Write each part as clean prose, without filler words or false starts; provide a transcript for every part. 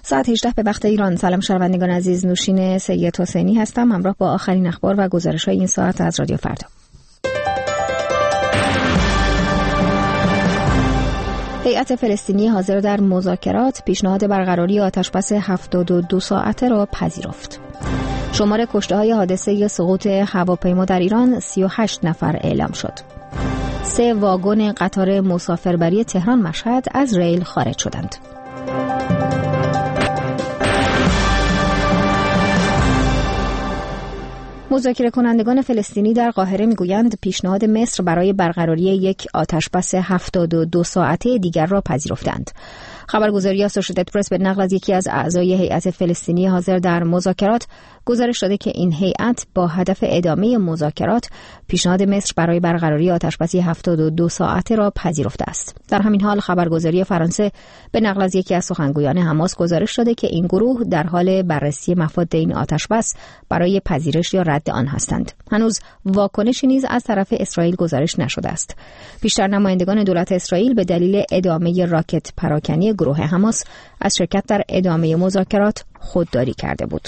ساعت 18 به وقت ایران. سلام شنوندگان عزیز، نوشین سید حسینی هستم، همراه با آخرین اخبار و گزارش‌های این ساعت از رادیو فردا. هیئت فلسطینی حاضر در مذاکرات پیشنهاد برقراری آتشبس 72 ساعته را پذیرفت. شمار کشته‌های حادثه سقوط هواپیما در ایران 38 نفر اعلام شد. 3 واگن قطار مسافربری تهران مشهد از ریل خارج شدند. مذاکره کنندگان فلسطینی در قاهره میگویند پیشنهاد مصر برای برقراری یک آتشبس 72 ساعته دیگر را پذیرفتند. خبرگزاری آسوشییتد پرس به نقل از یکی از اعضای هیئت فلسطینی حاضر در مذاکرات گزارش داده که این هیئت با هدف ادامه مذاکرات پیشنهاد مصر برای برقراری آتشبسی 72 ساعته را پذیرفته است. در همین حال خبرگزاری فرانسه به نقل از یکی از سخنگویان حماس گزارش داده که این گروه در حال بررسی مفاد این آتشبس برای پذیرش یا رد آن هستند. هنوز واکنشی نیز از طرف اسرائیل گزارش نشده است. بیشتر نمایندگان دولت اسرائیل به دلیل ادامه راکت پراکنی گروه حماس از شرکت در ادامه مذاکرات خودداری کرده بود.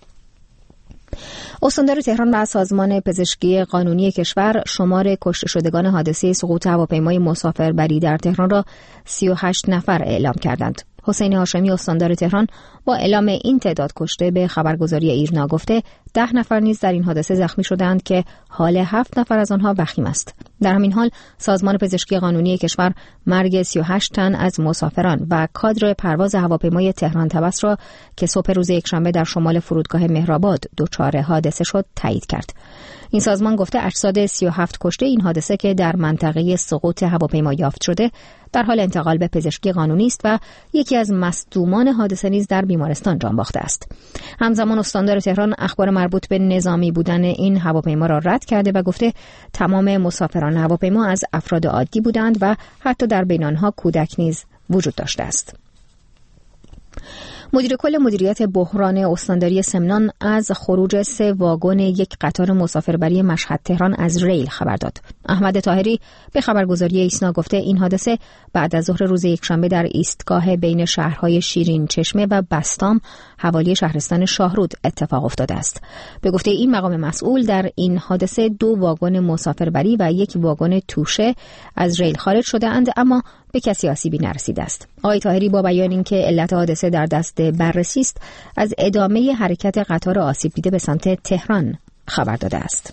استاندار تهران و سازمان پزشکی قانونی کشور شمار کشته شدگان حادثه سقوط هواپیمای مسافربری در تهران را 38 نفر اعلام کردند. حسین هاشمی استاندار تهران با اعلام این تعداد کشته به خبرگزاری ایرنا گفته 10 نفر نیز در این حادثه زخمی شدند که حال 7 نفر از آنها وخیم است. در همین حال سازمان پزشکی قانونی کشور مرگ 38 تن از مسافران و کادر پرواز هواپیمای تهران طبس را که صبح روز یکشنبه در شمال فرودگاه مهرآباد دچار حادثه شد تایید کرد. این سازمان گفته اجساد 37 کشته این حادثه که در منطقه سقوط هواپیما یافت شده در حال انتقال به پزشکی قانونی است و یکی از مصدومان حادثه نیز در بیمارستان جان باخته است. همزمان استاندار تهران اخبار مربوط به نظامی بودن این هواپیما را رد کرده و گفته تمام مسافران هواپیما از افراد عادی بودند و حتی در بین آنها کودک نیز وجود داشته است. مدیر کل مدیریت بحران استانداری سمنان از خروج 3 واگن یک قطار مسافربری مشهد تهران از ریل خبر داد. احمد طاهری به خبرگزاری ایسنا گفته این حادثه بعد از ظهر روز یکشنبه در ایستگاه بین شهرهای شیرین چشمه و بستام حوالی شهرستان شاهرود اتفاق افتاده است. به گفته این مقام مسئول در این حادثه 2 واگن مسافربری و 1 واگن توشه از ریل خارج شده اند اما به کسی آسیبی نرسیده است. آقای طاهری با بیان اینکه علت حادثه در دست بررسی است از ادامه حرکت قطار آسیب دیده به سمت تهران خبر داده است.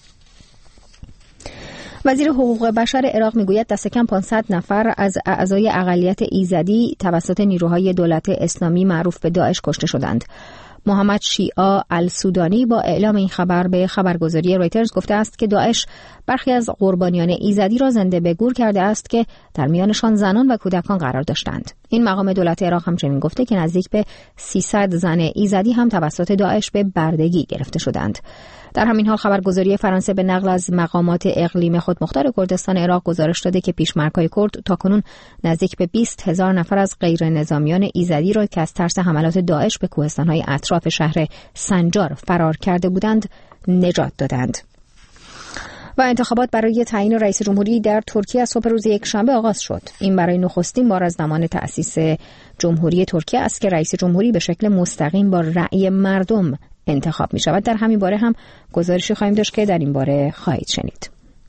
وزیر حقوق بشر عراق میگوید دست کم 500 نفر از اعضای اقلیت ایزدی توسط نیروهای دولت اسلامی معروف به داعش کشته شدند. محمد شیعا السودانی با اعلام این خبر به خبرگزاری رویترز گفته است که داعش برخی از قربانیان ایزدی را زنده به گور کرده است که در میانشان زنان و کودکان قرار داشتند. این مقام دولت عراق همچنین گفته که نزدیک به 300 زن ایزدی هم توسط داعش به بردگی گرفته شدند. در همین حال خبرگزاری فرانسه به نقل از مقامات اقلیم خودمختار کردستان عراق گزارش داده که پیشمرگ‌های کرد تاکنون نزدیک به 20,000 نفر از غیر نظامیان ایزدی را که از ترس حملات داعش به کوهستان‌های اطراف شهر سنجار فرار کرده بودند نجات دادند. و انتخابات برای تعیین رئیس جمهوری در ترکیه از صبح روز یکشنبه آغاز شد. این برای نخستین بار از زمان تأسیس جمهوری ترکیه است که رئیس جمهوری به شکل مستقیم با رأی مردم انتخاب می شود. در همین باره هم گزارشی خواهیم داشت که در این باره خواهید شنید.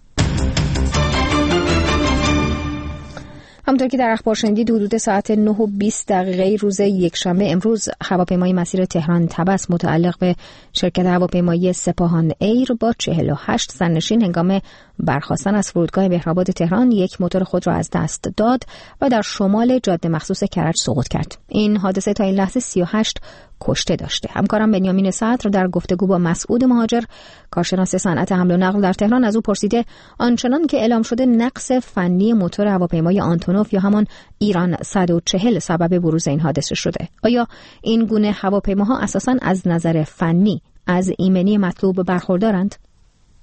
همونطور که در اخبار شنیدید حدود ساعت 9:20 روز یکشنبه امروز هواپیمای مسیر تهران طبس متعلق به شرکت هواپیمایی سپاهان ایر با 48 زننشین هنگام برخاستن از فرودگاه مهرآباد تهران یک موتور خود را از دست داد و در شمال جاده مخصوص کرج سقوط کرد. این حادثه تا این لحظه 38 کشته داشته. همکارم بنیامین صدر در گفتگو با مسعود مهاجر کارشناس صنعت حمل و نقل در تهران از او پرسیده آنچنان که اعلام شده نقص فنی موتور هواپیمای آنتونوف یا همان ایران 140 سبب بروز این حادثه شده. آیا این گونه هواپیماها اساساً از نظر فنی از ایمنی مطلوب برخوردارند؟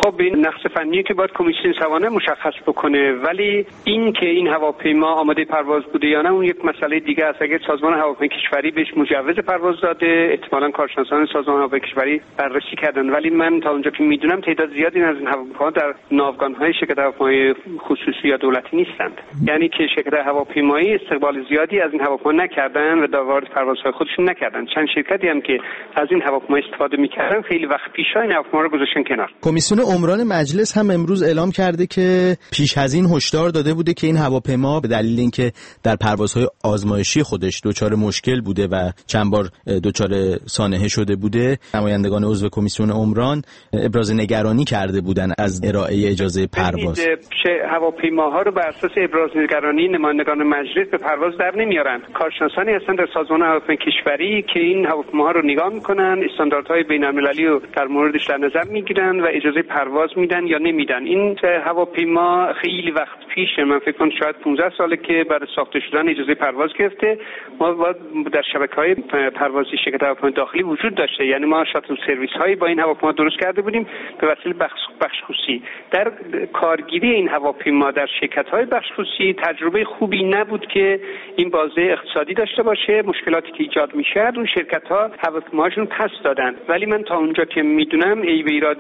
خب این نقص فنی که باید کمیسیون سوانح مشخص بکنه، ولی این که این هواپیما آماده پرواز بوده یا نه اون یک مسئله دیگه است. اگه سازمان هواپیمایی کشوری بهش مجوز پرواز داده، احتمالاً کارشناسان سازمان هواپیمایی کشوری بررسی کردن، ولی من تا اونجا که میدونم تعداد زیادی از این هواپیماها در ناوگان‌های شرکت هواپیمایی خصوصی یا دولتی نیستند. یعنی که شرکت هواپیمایی استقبال زیادی از این هواپیما نکردن و وارد پروازهای خودشون نکردن. چند شرکتی هم که از این هواپیما استفاده می‌کردن خیلی وقت پیش این هواپیما رو گذاشتن کنار. کمیسیون عمران مجلس هم امروز اعلام کرده که پیش از این هشدار داده بوده که این هواپیما به دلیل اینکه در پروازهای آزمایشی خودش دچار مشکل بوده و چند بار دچار سانحه شده بوده، نمایندگان عضو کمیسیون عمران ابراز نگرانی کرده بودن از ارائه اجازه پرواز. هواپیماها رو بر اساس ابراز نگرانی نمایندگان مجلس به پرواز در نمیارن. کارشناسانی هستن در سازمان هواپیمایی کشوری که این هواپیماها رو نگاه میکنن، استانداردهای بین‌المللی رو در موردش در نظر میگیرن و اجازه پرواز میدن یا نمیدن. این هواپیما خیلی وقت پیشه، من فکر کنم شاید 15 ساله که برای ساخته شدن اجازه پرواز گرفته. ما در شبکه‌های پروازی شرکت هواپیمای داخلی وجود داشته، یعنی ما شاتل سرویس هایی با این هواپیما درست کرده بودیم به وسیله بخش خصوصی. در کارگیری این هواپیما در شرکت‌های بخش خصوصی تجربه خوبی نبود که این بازه اقتصادی داشته باشه. مشکلاتی که ایجاد میشه اون شرکت‌ها هواپیماهاشون پس دادن، ولی من تا اونجا که میدونم عیب ایراد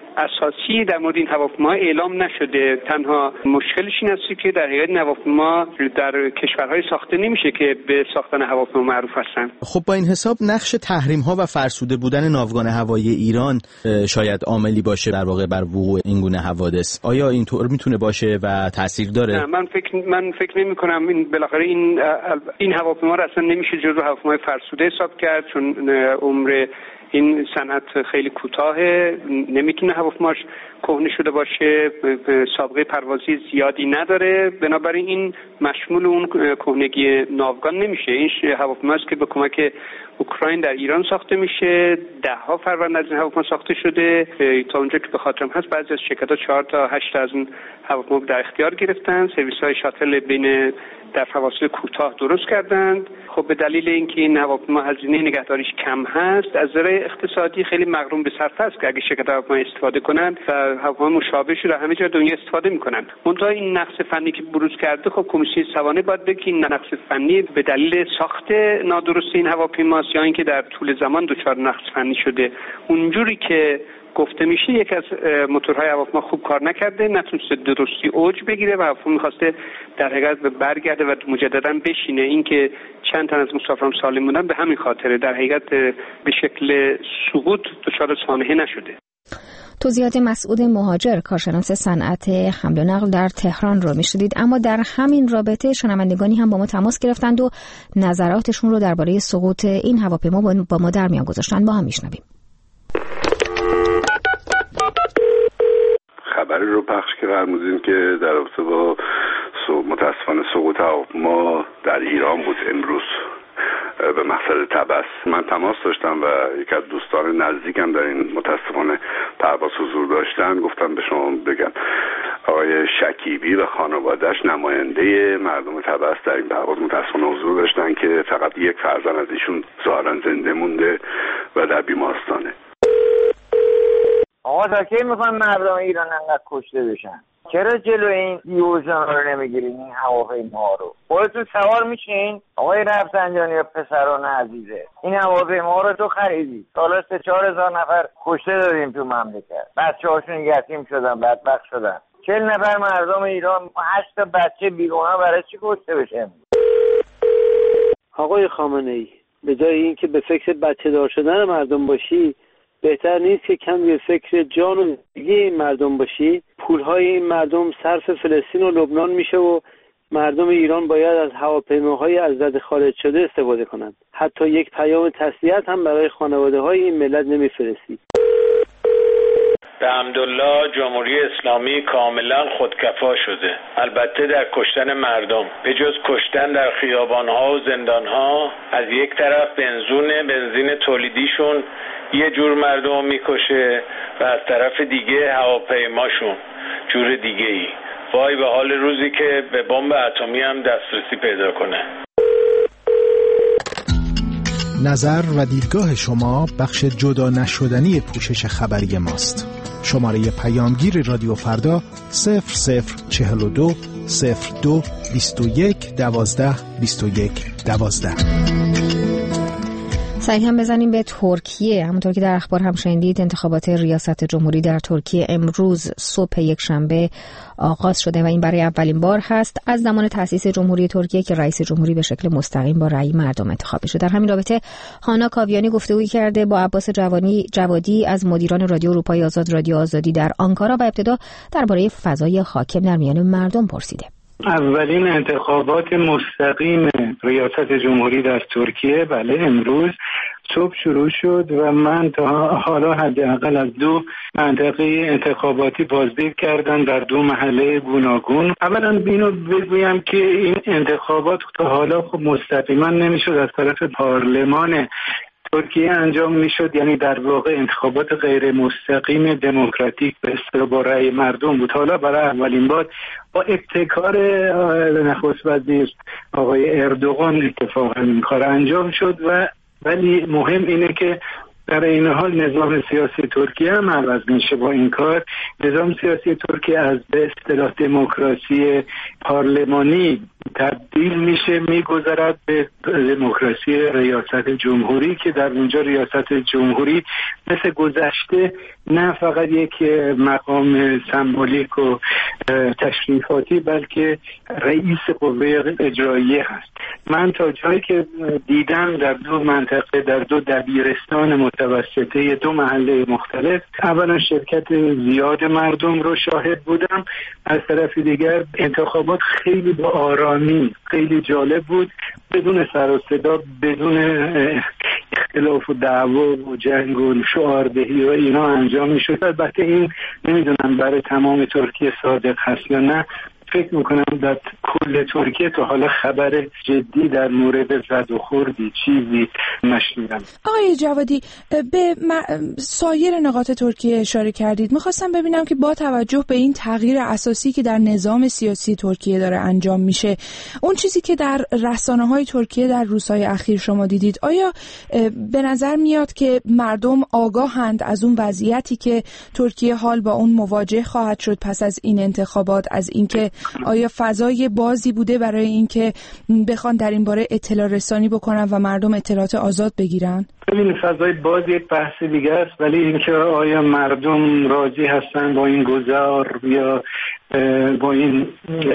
اساسی در مورد این هواپیما اعلام نشده. تنها مشکلش این است که در حقیقت هواپیما در کشورهای ساخته نمیشه که به ساختن هواپیما معروف هستن. خب با این حساب نقش تحریم‌ها و فرسوده بودن ناوگان هوایی ایران شاید عاملی باشه در واقع بر وقوع این گونه حوادث. آیا اینطور میتونه باشه و تاثیر داره؟ نه، من فکر نمی‌کنم. این بالاخره این هواپیما را اصلا نمیشه جزو هواپیمای فرسوده حساب کرد، چون عمر این صنعت خیلی کوتاهه، نمیتونه هواپیماش کهنه شده باشه، سابقه پروازی زیادی نداره، بنابراین این مشمول اون کهنگی ناوگان نمیشه. این هواپیماست که به کمک اوکراین در ایران ساخته میشه. 10 فروند از این هواپیما ساخته شده. تا اونجا که به خاطرم هست بعضی از شرکت‌ها 4 تا 8 از اون هواپیما در اختیار گرفتن. سرویس‌های شاتل بین در فواصل کوتاه درست کردند. خب به دلیل اینکه این هواپیما هزینه نگهداریش کم هست، از نظر اقتصادی خیلی مغروم به صرفه است که اگه شرکت هواپیما استفاده کنن و هواپیما مشابهش رو همه جا دنیا استفاده میکنن. منتها این نقص فنی که بروز کرده، خب کمیسیون سوانح باید بگه این نقص فنی به دلیل ساخت نادرست این هواپیماست یا اینکه در طول زمان دچار نقص فنی شده. اونجوری که گفته میشه یک از موتورهای هواپیما خوب کار نکرده، نتونسته درستی اوج بگیره و هواپیما میخواسته در حقیقت برگرده و مجددا بشینه. این که چند تن از مسافران سالم بودن به همین خاطره، در حقیقت به شکل سقوط دچار سانحه نشده. توضیحات مسعود مهاجر، کارشناس صنعت حمل و نقل در تهران رو میشنیدید. اما در همین رابطه شنوندگانی هم با ما تماس گرفتند و نظراتشون رو درباره سقوط این هواپیما با ما در میان گذاشتن. با هم میشنویم. خبری رو پخش کردن که در رابطه با متاسفانه سقوط هواپیما در ایران بود امروز به مقصد طبس. من تماس داشتم و یکی از دوستان نزدیکم در این متاسفانه پرواز حضور داشتن. گفتم به شما بگم آقای شکیبی و خانواده‌اش نماینده مردم طبس در این پرواز متاسفانه حضور داشتن که فقط یک فرزند از ایشون ظاهرا زنده مونده و در بیمارستانه. آقا تا کی میخوان مردم ایران انقدر کشته بشن؟ چرا جلو این یوزان رو نمیگیرین؟ این هواپیما رو خودتون سوار میشین؟ آقای رفسنجانی و پسران عزیزه، این هواپیما رو تو خریدی، سالا 3-4 هزار نفر کشته دادیم تو مملکت، بچه‌هاشون یتیم شدن، بدبخت شدن. 40 نفر مردم ایران، 8 بچه بیگناه برای چی کشته بشه؟ آقای خامنه‌ای، به جای اینکه به فکر بچه دار شدن مردم باشی، بهتر نیست که کم به فکر جان و زندگی این مردم باشی؟ پولهای این مردم صرف فلسطین و لبنان میشه و مردم ایران باید از هواپیماهای از رده خارج شده استفاده کنند. حتی یک پیام تسلیت هم برای خانواده‌های این ملت نمیفرستی. به حمدالله جمهوری اسلامی کاملا خودکفا شده، البته در کشتن مردم. به جز کشتن در خیابان‌ها و زندان‌ها، از یک طرف بنزین تولیدیشون یه جور مردم میکشه و از طرف دیگه هواپیماشون جور دیگه ای. وای به حال روزی که به بمب اتمی هم دسترسی پیدا کنه. نظر و دیدگاه شما بخش جدا نشدنی پوشش خبری ماست. شماره پیامگیر رادیو فردا 0042 02 21 12 21 12. سعی هم بزنیم به ترکیه. همونطور که در اخبار هم شنیدید، انتخابات ریاست جمهوری در ترکیه امروز صبح یک شنبه آغاز شده و این برای اولین بار هست از زمان تأسیس جمهوری ترکیه که رئیس جمهوری به شکل مستقیم با رأی مردم انتخاب میشه. در همین رابطه هانا کاویانی گفتگویی کرده با عباس جوادی از مدیران رادیو اروپای آزاد، رادیو آزادی در آنکارا و ابتدا درباره فضای حاکم در میان مردم پرسیده. اولین انتخابات مستقیم ریاست جمهوری در ترکیه بله امروز صبح شروع شد و من تا حالا حداقل از 2 منطقه انتخاباتی بازدید کردم در 2 محله گوناگون. اولا اینو بگویم که این انتخابات تا حالا خب مستقیما نمیشد از طرف پارلمان ترکیه انجام میشد، یعنی در واقع انتخابات غیر مستقیم دموکراتیک به اصطلاح با رأی مردم بود. حالا برای اولین بار با ابتکار نخست وزیر آقای اردوغان اتفاقا این کار انجام شد و ولی مهم اینه که در این حال نظام سیاسی ترکیه هم عوض میشه. با این کار نظام سیاسی ترکیه از به اصطلاح دموکراسی پارلمانی تبدیل میشه، میگذرد به دموکراسی ریاست جمهوری که در اونجا ریاست جمهوری مثل گذشته نه فقط یک مقام سمبولیک و تشریفاتی بلکه رئیس قوه اجراییه هست. من تا جایی که دیدم در 2 منطقه در 2 دبیرستان متوسطه 2 محله مختلف اولا شرکت زیاد مردم رو شاهد بودم، از طرف دیگر انتخابات خیلی با آرامی خیلی جالب بود، بدون سر و صدا، بدون اختلاف و دعوا و جنگ و شعاردهی و اینا انجام میشد. البته این نمیدونم برای تمام ترکیه صادق هست یا نه. فکر میکنم در کل ترکیه تا حالا خبر جدی در مورد زد و خوردی چیزی نشنیدم. آقای جوادی، به سایر نقاط ترکیه اشاره کردید. میخواستم ببینم که با توجه به این تغییر اساسی که در نظام سیاسی ترکیه داره انجام میشه، اون چیزی که در رسانه‌های ترکیه در روزهای اخیر شما دیدید، آیا به نظر میاد که مردم آگاهند از اون وضعیتی که ترکیه حال با اون مواجه خواهد شد پس از این انتخابات، از اینکه آیا فضای بازی بوده برای اینکه بخوان در این باره اطلاع رسانی بکنن و مردم اطلاعات آزاد بگیرن؟ ببین فضای باز یک بحث دیگه است، ولی اینکه آیا مردم راضی هستن با این گذار یا با این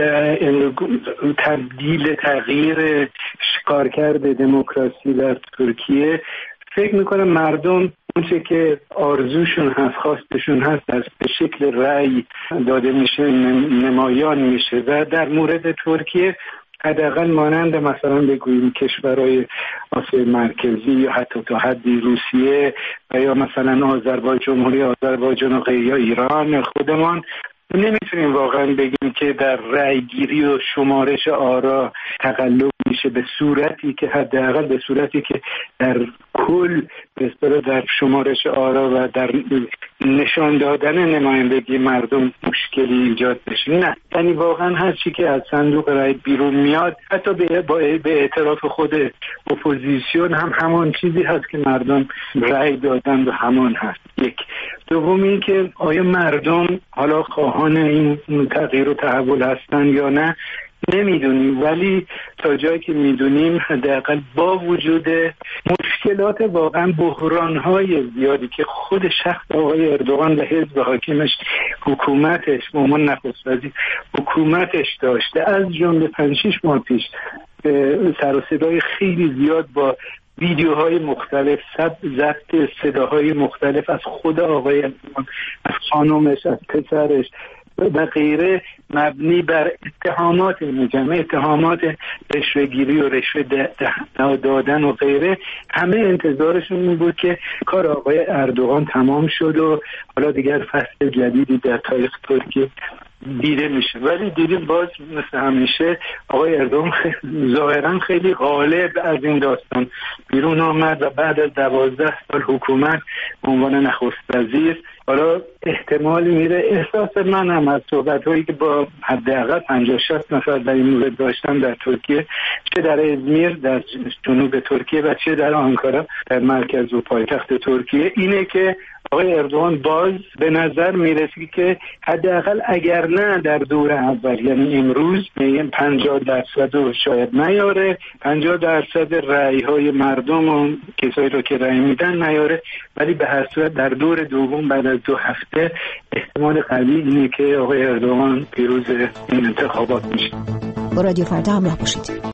تغییر کارکرد دموکراسی در ترکیه، فکر میکنم مردم اونچه که آرزوشون هست، خواستشون هست، از به شکل رأی داده میشه، نمایان میشه. و در مورد ترکیه حداقل مانند مثلا بگوییم کشورهای آسیای مرکزی یا حتی تا حدی روسیه و یا مثلا آذربایجان، جمهوری آذربایجان و یا ایران خودمان، نمیتونیم واقعا بگیم که در رأی گیری و شمارش آرا تقلب میشه به صورتی که حداقل به صورتی که در کل به اصطلاح در شمارش آرا و در نشان دادن نمایندگی مردم مشکلی ایجاد بشه. نه، یعنی واقعا هر چی که از صندوق رأی بیرون میاد، حتی به اعتراف خود اپوزیسیون هم همان چیزی هست که مردم رأی دادن و همان هست. یک. دوم این که آیا مردم حالا خواهان این تغییر و تحول هستن یا نه نمیدونیم، ولی تا جایی که میدونیم حداقل با وجود مشکلات واقعا بحران‌های زیادی که خود شخص آقای اردوغان و حزب حاکمش حکومتش به عنوان نخست وزیر حکومتش داشته، از جمله 5-6 ماه پیش سر و صدای خیلی زیاد با ویدیوهای مختلف، ضبط صداهای مختلف از خود آقای اردوغان، از خانومش، از پسرش و غیره، مبنی بر اتهامات رشوه‌گیری و رشوه دادن و غیره، همه انتظارشون این بود که کار آقای اردوغان تمام شد و حالا دیگر فصل جدیدی در تاریخ ترکیه دیده میشه. ولی دیدیم باز مثل همیشه آقای اردوغان ظاهرا خیلی غالب از این داستان بیرون آمد و بعد از 12 سال حکومت به عنوان نخست وزیر حالا احتمال میره. احساس منم از صحبت‌هایی که با حداقل 50-60 نفر در این مورد داشتم در ترکیه، چه در ازمیر در جنوب ترکیه و چه در آنکارا در مرکز و پایتخت ترکیه، اینه که آقای اردوغان باز به نظر میرسی که حداقل اگر نه در دور اول، یعنی امروز 50% رو شاید نیاره، 50% رأی های مردم و کسایی رو که رأی میدن نیاره، ولی به هر صورت در دور دوم بعد از 2 هفته احتمال قوی اینه که آقای اردوغان پیروز این انتخابات میشه. با رادیو فردا همراه باشید.